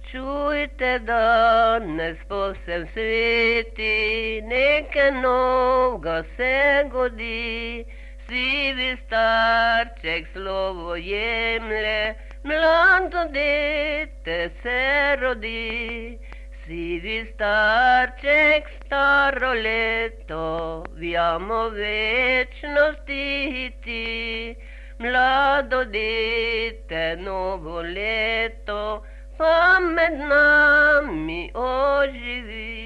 Čujte danes po vsem sveti, nekaj novega se godi. Sivi starček slovo jemlje, mlado dete se rodi. Sivi starček staro leto, vjamo večnosti ti. Mlado dete novo leto, pa med nami oživi.